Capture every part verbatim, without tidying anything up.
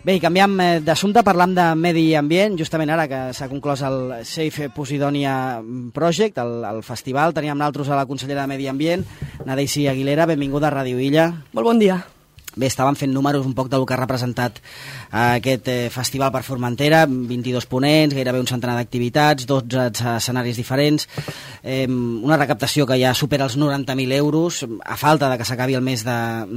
Bé, i canviem d'assumpte, parlam de medi ambient, justament ara que s'ha conclòs el Safe Posidonia Project, el, el festival. Teníem nosaltres a la consellera de Medi Ambient, Nadeici Aguilera, benvinguda a Ràdio Illa. Molt bon dia. Bé, estàvem fent números un poc del que ha representat aquest eh, festival per Formentera, vint-i-dos ponents, gairebé un centenar d'activitats, dotze escenaris diferents, eh, una recaptació que ja supera els noranta mil euros, a falta de que s'acabi el mes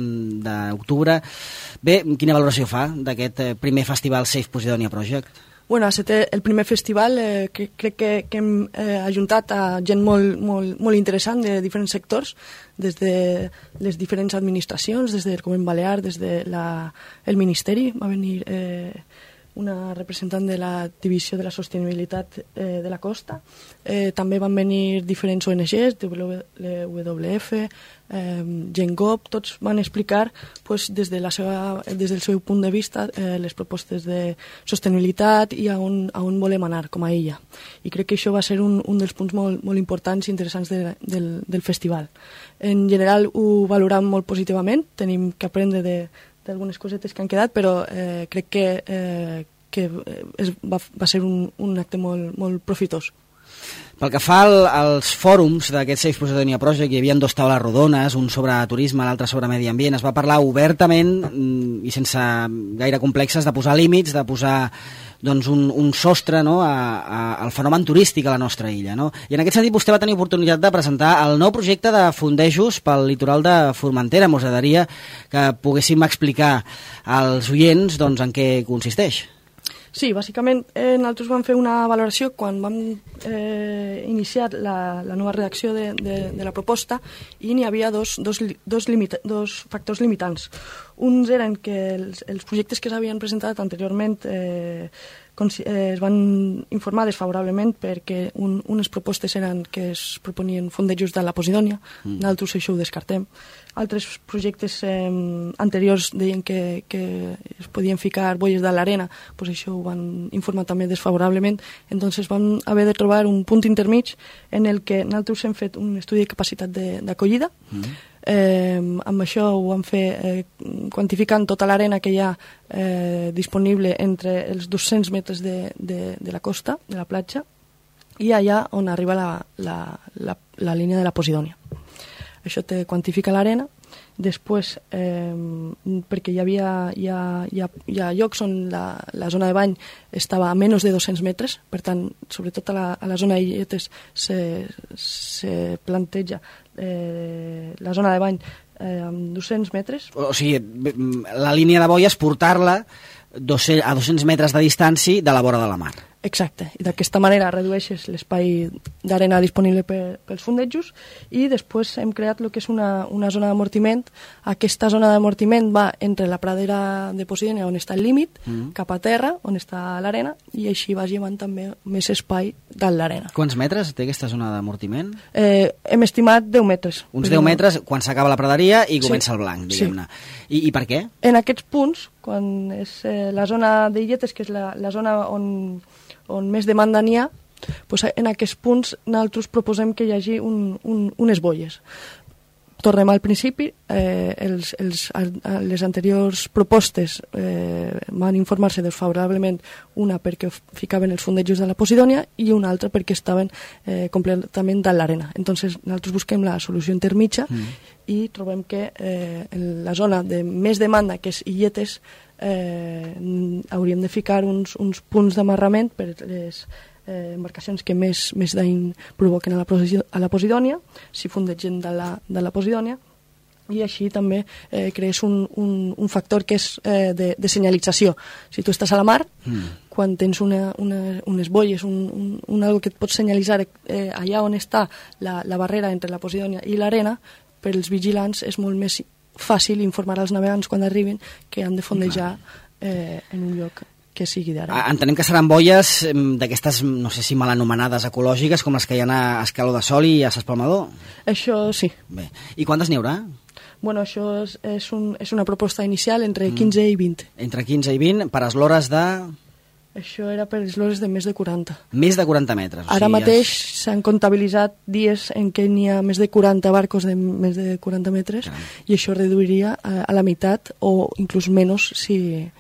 d'octubre. Bé, quina valoració fa d'aquest primer festival Safe Posidonia Project? Bueno, ha estat el primer festival, eh, que, crec que, que hem eh, ajuntat a gent molt, molt, molt interessant de diferents sectors, des de les diferents administracions, des del Comú Balear, des de la, el Ministeri. Va venir eh, una representant de la Divisió de la Sostenibilitat eh, de la Costa. Eh, també van venir diferents O N Ges, W W F, eh, Gengop, tots van explicar pues, des, de la seva, des del seu punt de vista eh, les propostes de sostenibilitat i a on, a on volem anar com a illa. I crec que això va ser un, un dels punts molt, molt importants i interessants de, del, del festival. En general ho valorem molt positivament, tenim que aprendre de d'algunes cosetes que han quedat, però eh, crec que, eh, que es, va, va ser un, un acte molt, molt profitós. Pel que fa al, als fòrums d'aquest Safe Posidonia Project, hi havia dos taules rodones, un sobre turisme, l'altre sobre medi ambient. Es va parlar obertament i sense gaire complexes de posar límits, de posar doncs, un, un sostre, no, a, a, al fenomen turístic a la nostra illa. No? I en aquest sentit vostè va tenir oportunitat de presentar el nou projecte de fondejos pel litoral de Formentera. M'ho agradaria que poguéssim explicar als oients doncs, en què consisteix. Sí, bàsicament eh, nosaltres vam fer una valoració quan vam eh, iniciar la, la nova redacció de, de, de la proposta i n'hi havia dos, dos, dos, limita, dos factors limitants. Uns eren que els, els projectes que s'havien presentat anteriorment eh, es van informar desfavorablement perquè un, unes propostes eren que es proponien fondejos de la Posidònia, mm. nosaltres això ho descartem. Altres projectes eh, anteriors deien que, que es podien ficar boies de l'arena, pues això ho van informar també desfavorablement. Entonces vam haver de trobar un punt intermig en el que nosaltres hem fet un estudi de capacitat d'acollida. Mm. Eh, amb això ho vam fer eh, quantificant tota l'arena que hi ha eh, disponible entre els dos-cents metres de, de, de la costa, de la platja, i allà on arriba la, la, la, la línia de la Posidònia. Això te quantifica l'arena. Després, eh, perquè hi havia hi ha, hi ha, hi ha llocs on la, la zona de bany estava a menys de dos-cents metres, per tant, sobretot a la, a la zona d'Illetes se, se planteja eh, la zona de bany eh, amb dos-cents metres. O sigui, la línia de boies portar-la a dos-cents metres de distància de la vora de la mar. Exacte, i d'aquesta manera redueixes l'espai d'arena disponible per, pels fondejos i després hem creat el que és una, una zona d'amortiment. Aquesta zona d'amortiment va entre la pradera de Posidònia, on està el límit, mm. cap a terra, on està l'arena, i així va llevant també més espai de l'arena. Quants metres té aquesta zona d'amortiment? Eh, hem estimat deu metres. Uns deu metres quan s'acaba la praderia i comença sí. el blanc, diguem-ne. Sí. I, I per què? En aquests punts, quan és eh, la zona d'Illetes, que és la, la zona on on més demanda n'hi ha, doncs en aquests punts nosaltres proposem que hi hagi un, un, unes boies. Tornem al principi, eh, els, els, les anteriors propostes eh, van informar-se desfavorablement, una perquè ficaven els fondejos de la Posidònia i una altra perquè estaven eh, completament de l'arena. Entonces nosaltres busquem la solució intermitja mm. i trobem que eh, en la zona de més demanda, que és Illetes, eh, hauríem de ficar uns, uns punts d'amarrament per les eh, embarcacions que més, més dany provoquen a la, a la Posidònia, si fondegen de la, de la Posidònia, i així també eh, crees un, un, un factor que és eh, de, de senyalització. Si tu estàs a la mar, mm. quan tens una, una, unes boies, un, un, un algo que et pot senyalitzar eh, allà on està la, la barrera entre la Posidònia i l'arena, per als vigilants és molt més fàcil informar als navegants quan arribin que han de fondejar eh, en un lloc que sigui d'ara. Entenem que seran boies d'aquestes, no sé si mal anomenades ecològiques, com les que hi ha a Escaló de Sol i a S'Espalmador? Això sí. Bé. I quantes n'hi haurà? Bueno, això és, és, un, és una proposta inicial entre quinze i vint. Entre quinze i vint, per eslores de... Això era per eslores de més de quaranta. Més de quaranta metres. Ara mateix s'han comptabilitzat dies en què n'hi ha més de quaranta barcos de més de quaranta metres. Caram. I això reduiria a, a la meitat o inclús menys si,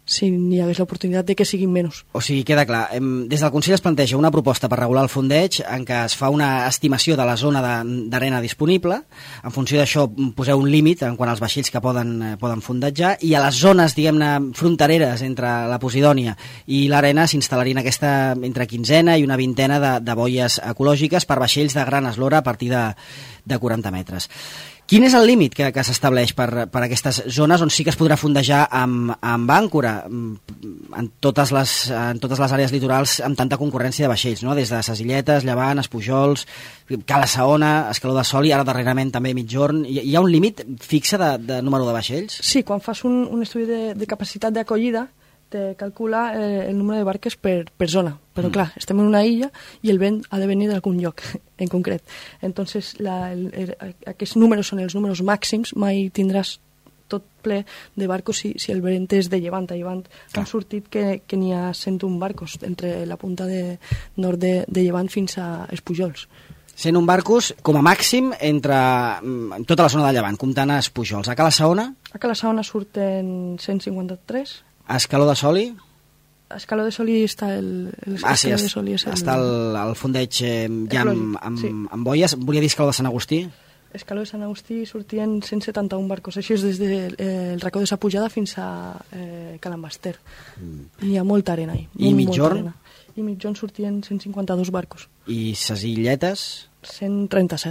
si n'hi hagués l'oportunitat de que siguin menys. O sigui, queda clar, des del Consell es planteja una proposta per regular el fondeig en què es fa una estimació de la zona d'arena disponible, en funció d'això poseu un límit en quant als vaixells que poden, poden fondejar, i a les zones, diguem-ne, frontereres entre la Posidònia i l'arena s'instal·larien aquesta entre quinzena i una vintena de, de boies ecològiques per vaixells de gran eslora a partir de, de quaranta metres. Quin és el límit que, que s'estableix per, per aquestes zones on sí que es podrà fondejar amb, amb àncora en totes, les, en totes les àrees litorals amb tanta concurrència de vaixells, no? Des de Ses Illetes, Llevant, Espujols, Cala Saona, Escaló de Sol i ara darrerament també Migjorn. Hi, hi ha un límit fixe de, de número de vaixells? Sí, quan fas un, un estudi de, de capacitat d'acollida te calcula eh, el número de barques per, per zona, però mm. clar, estem en una illa i el vent ha de venir d'algun lloc en concret. Entonces, la, el, el, aquests números són els números màxims, mai tindràs tot ple de barcos si, si el vent és de llevant a llevant. Clar. Han sortit que, que n'hi ha cent un barcos entre la punta de nord de, de llevant fins a Espujols. cent un barcos com a màxim entre tota la zona de llevant, comptant a Espujols. A Cala Saona? A Cala Saona surten cent cinquanta-tres. A Escaló de Soli? A Escaló de Soli està el... el ah, sí, de Soli és el, està el, el fondeig eh, ja amb, amb, sí. amb boies. Volia dir Escaló de Sant Agustí? Escaló de Sant Agustí sortien cent setanta-un barcos. Això és des del de, eh, racó de sa Pujada fins a eh, Calambaster. Mm. Hi ha molta arena ahí. I Migjorn? I Migjorn sortien cent cinquanta-dos barcos. I Ses Illetes? cent trenta-set.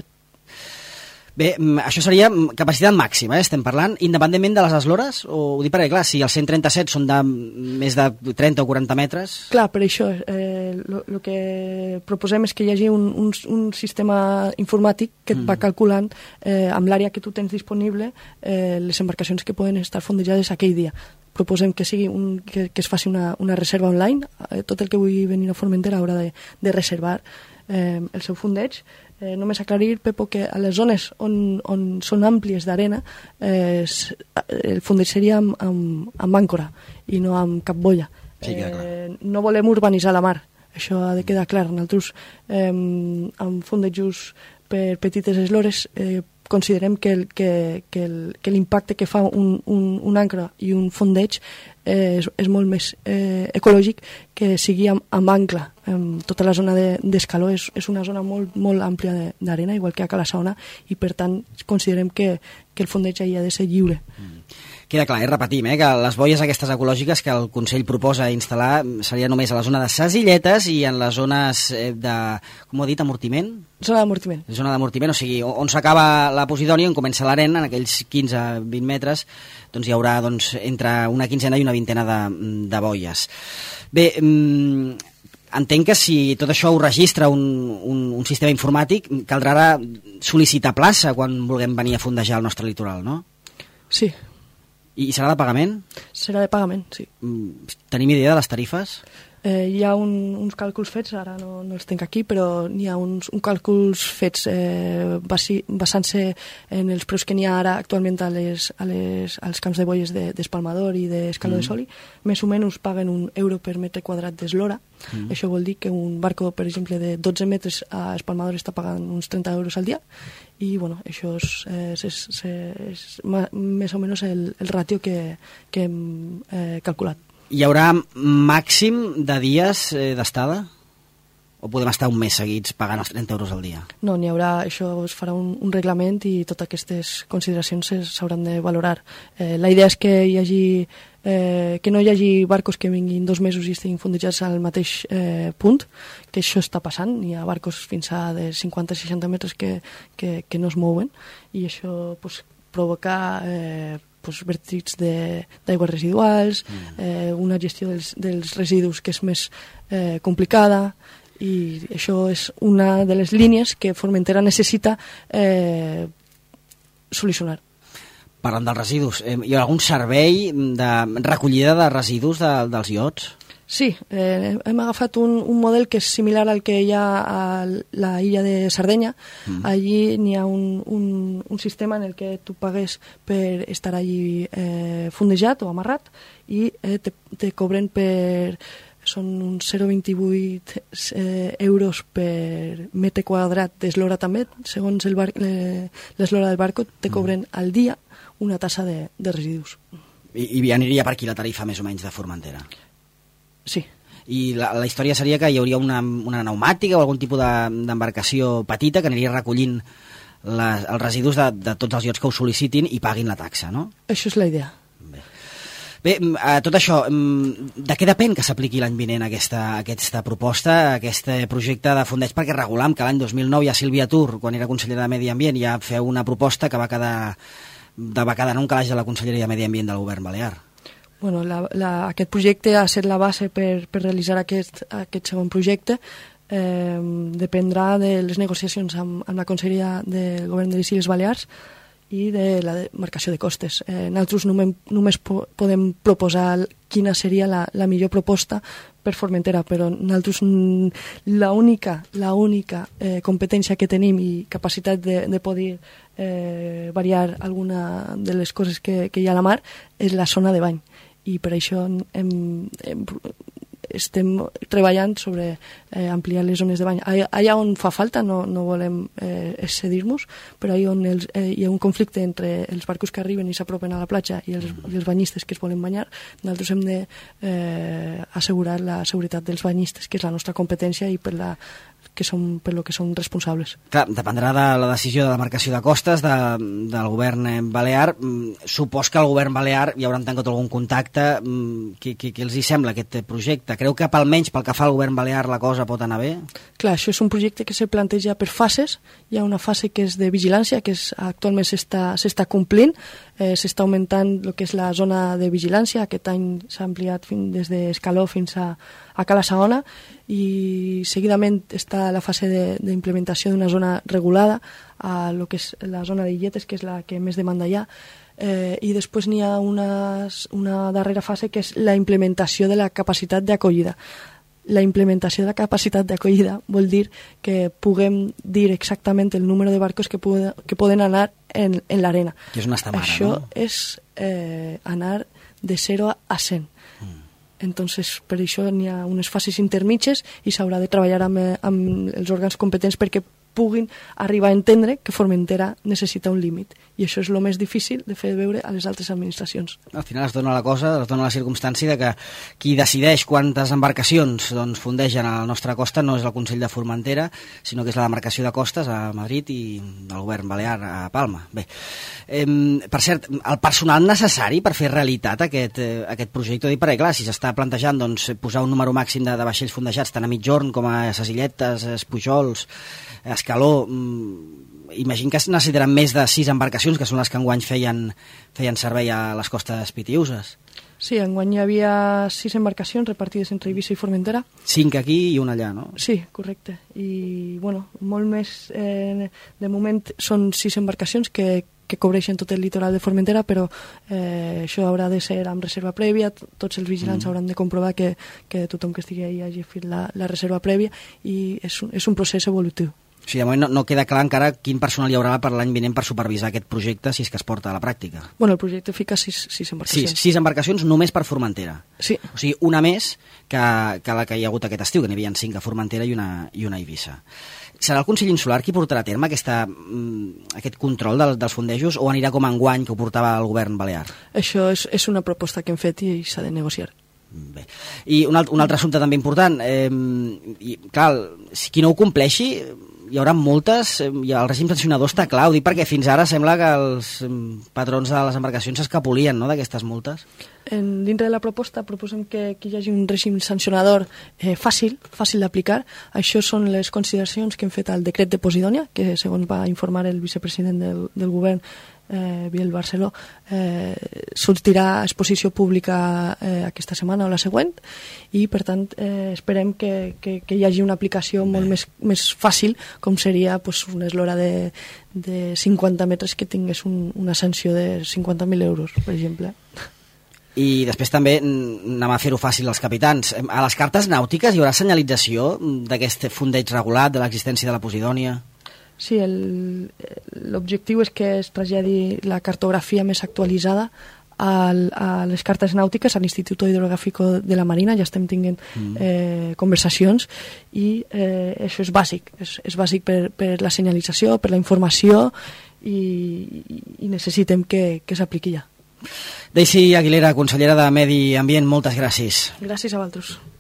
Bé, això seria capacitat màxima, eh, estem parlant, independentment de les eslores? O ho dic perquè, clar, si els cent trenta-set són de més de trenta o quaranta metres... Clar, per això, el eh, que proposem és que hi hagi un, un, un sistema informàtic que et va calculant eh, amb l'àrea que tu tens disponible eh, les embarcacions que poden estar fondejades aquell dia. Proposem que, sigui un, que, que es faci una, una reserva online. Eh, tot el que vull venir a Formentera haurà de, de reservar eh, el seu fondeig. Eh, només aclarir, Pepo, que a les zones on, on són àmplies d'arena eh, el fondeig seria amb, amb, amb àncora i no amb cap boia. Sí, eh, no volem urbanitzar la mar, això ha de quedar clar. Nosaltres, eh, amb fondejos per petites eslores, eh, considerem que, el, que, que, el, que l'impacte que fa un, un, un àncora i un fondeig eh, és, és molt més eh, ecològic que sigui amb, amb ancla. Eh, tota la zona d'Escaló de, és, és una zona molt, molt àmplia d'arena, igual que a Cala Saona, i per tant considerem que, que el fondeig hi ha de ser lliure. Mm. Queda clar, eh? Repetim, eh? que les boies aquestes ecològiques que el Consell proposa instal·lar seria només a la zona de Ses Illetes i en les zones de, com ho ha dit, amortiment? Zona d'amortiment. Zona d'amortiment, o sigui, on s'acaba la Posidònia, on comença l'arena, en aquells quinze a vint metres, doncs hi haurà doncs, entre una quinzena i una vintena de, de boies. Bé, entenc que si tot això ho registra un, un, un sistema informàtic, caldrà sol·licitar plaça quan vulguem venir a fondejar el nostre litoral, no? Sí. I serà de pagament? Serà de pagament, sí. Tenim idea de les tarifes? Eh, hi ha un, uns càlculs fets, ara no, no els tinc aquí, però n'hi ha uns, uns càlculs fets eh, basant-se en els preus que n'hi ha ara actualment a les, a les, als camps de boies d'Espalmador de, i d'Escaló mm. de Soli. Més o menys paguen un euro per metre quadrat d'eslora. Mm. Això vol dir que un barco, per exemple, de dotze metres a Espalmador està pagant uns trenta euros al dia. I bueno, això és, és, és, és més o menys el, el ràtio que, que hem eh, calculat. Hi haurà màxim de dies eh, d'estada? O podem estar un mes seguits pagant els trenta euros al dia? No, n'hi haurà, això es farà un, un reglament i totes aquestes consideracions s'hauran de valorar. Eh, la idea és que hi hagi eh, que no hi hagi barcos que vinguin dos mesos i estiguin fondejats al mateix eh, punt, que això està passant. Hi ha barcos fins a de cinquanta a seixanta metres que, que, que no es mouen i això pues, provoca eh, pues, vèrtits d'aigües residuals, mm. eh, una gestió dels, dels residus que és més eh, complicada, i això és una de les línies que Formentera necessita eh, solucionar. Parlant dels residus, eh, hi ha algun servei de recollida de residus de, dels iots? Sí, eh, hem agafat un, un model que és similar al que hi ha a la illa de Sardenya. Mm. Allí n'hi ha un, un, un sistema en el que tu pagues per estar allí eh, fondejat o amarrat i eh, te, te cobren per... són uns zero coma vint-i-vuit eh, euros per metre quadrat d'eslora també. Segons l'eslora del barco te cobren al dia una tassa de, de residus. I, i aniria per aquí la tarifa més o menys de Formentera? Sí. I la, la història seria que hi hauria una, una pneumàtica o algun tipus d'embarcació de, petita que aniria recollint les, els residus de, de tots els iots que ho sol·licitin i paguin la taxa, no? Això és la idea. Bé, Bé a tot això, de què depèn que s'apliqui l'any vinent aquesta, aquesta proposta, aquest projecte de fondeig? Perquè regulam que l'any dos mil nou ja Sílvia Tur, quan era consellera de Medi Ambient, ja feu una proposta que va quedar, de, va quedar en un calaix de la Conselleria de Medi Ambient del govern balear. Bueno, la, la, aquest projecte ha estat la base per, per realitzar aquest, aquest segon projecte. Eh, dependrà de les negociacions amb, amb la Conselleria del Govern de les Illes Balears i de la marcació de costes. Eh, nosaltres només, només po podem proposar quina seria la, la millor proposta per Formentera, però nosaltres l'única l'única eh, competència que tenim i capacitat de, de poder eh, variar alguna de les coses que, que hi ha a la mar és la zona de bany, i per això hem, hem, estem treballant sobre eh, ampliar les zones de bany. Allà on fa falta no, no volem eh, excedir-nos, però allà on els, eh, hi ha un conflicte entre els barcos que arriben i s'apropen a la platja i els, i els banyistes que es volen banyar, nosaltres hem de eh, assegurar la seguretat dels banyistes, que és la nostra competència i per la que som, per lo que són responsables. Clar, dependrà de la decisió de la marcació de costes de, del govern balear. Supos que el govern balear hi hauran tancat algun contacte. Què, què, què els hi sembla aquest projecte? Creu que almenys pel que fa al govern balear la cosa pot anar bé? Clar, això és un projecte que se planteja per fases. Hi ha una fase que és de vigilància, que és, actualment s'està complint, eh, s'està augmentant el que és la zona de vigilància. Aquest any s'ha ampliat fins, des d'Escaló fins a, a Cala Saona, i seguidament està la fase d'implementació d'una zona regulada a lo que és la zona d'Illetes, que és la que més demanda hi ha, eh, i després n'hi ha una, una darrera fase que és la implementació de la capacitat d'acollida. La implementació de la capacitat d'acollida vol dir que puguem dir exactament el número de barcos que, pude, que poden anar en, en l'arena. Que és una estamara, Això no? és eh, anar de zero a cent. Mm. Entonces, per això n'hi ha unes fases intermitges i s'haurà de treballar amb, amb els òrgans competents perquè puguin arribar a entendre que Formentera necessita un límit, i això és el més difícil de fer veure a les altres administracions. Al final es dona la cosa, es dona la circumstància de que qui decideix quantes embarcacions doncs, fondegen a la nostra costa no és el Consell de Formentera, sinó que és la demarcació de costes a Madrid i el govern balear a Palma. Bé, eh, per cert, el personal necessari per fer realitat aquest, eh, aquest projecte, dic, perquè clar, si s'està plantejant doncs, posar un número màxim de, de vaixells fondejats tant a mitjorn com a ses Illetes, Espujols, Escaló, imagino que es necessitaran més de sis embarcacions, que són les que enguany feien, feien servei a les costes pitiüses. Sí, enguany hi havia sis embarcacions repartides entre Eivissa i Formentera. Cinc aquí i una allà, no? Sí, correcte. I, bueno, molt més... Eh, de moment són sis embarcacions que, que cobreixen tot el litoral de Formentera, però eh, això haurà de ser amb reserva prèvia, tots els vigilants mm. hauran de comprovar que, que tothom que estigui ahí hagi fet la, la reserva prèvia, i és un, és un procés evolutiu. O sigui, de moment no, no queda clar encara quin personal hi haurà per l'any vinent per supervisar aquest projecte, si és que es porta a la pràctica. Bueno, el projecte fica sis, sis embarcacions. Sis, sis embarcacions només per Formentera. Sí. O sigui, una més que, que la que hi ha hagut aquest estiu, que n'hi havia cinc a Formentera i una, i una a Eivissa. Serà el Consell Insular qui portarà a terme aquesta, aquest control del, dels fondejos, o anirà com enguany que ho portava el govern balear? Això és, és una proposta que hem fet i s'ha de negociar. Bé. I un, alt, un altre assumpte també important, eh, i, clar, si qui no ho compleixi hi haurà multes, i el règim sancionador està clar, ho dic perquè fins ara sembla que els patrons de les embarcacions s'escapolien, no?, d'aquestes multes. En, dintre de la proposta proposem que, que hi hagi un règim sancionador eh, fàcil, fàcil d'aplicar. Això són les consideracions que hem fet al decret de Posidònia, que segons va informar el vicepresident del, del govern, eh, Biel Barceló, eh, sortirà a exposició pública eh, aquesta setmana o la següent, i per tant eh, esperem que, que, que hi hagi una aplicació molt més, més fàcil, com seria pues, una eslora de, de cinquanta metres que tingués un, una sanció de cinquanta mil euros, per exemple. I després també anem a fer-ho fàcil als capitans. A les cartes nàutiques hi haurà senyalització d'aquest fondeig regulat, de l'existència de la Posidònia? Sí, l'objectiu és que es traslladi la cartografia més actualitzada al, a les cartes nàutiques, a l'Institut Hidrogràfic de la Marina. Ja estem tinguent mm. eh, conversacions, i eh, això és bàsic, és, és bàsic per, per la senyalització, per la informació, i, i necessitem que, que s'apliqui ja. Daisy Aguilera, consellera de Medi Ambient, moltes gràcies. Gràcies a vosaltres.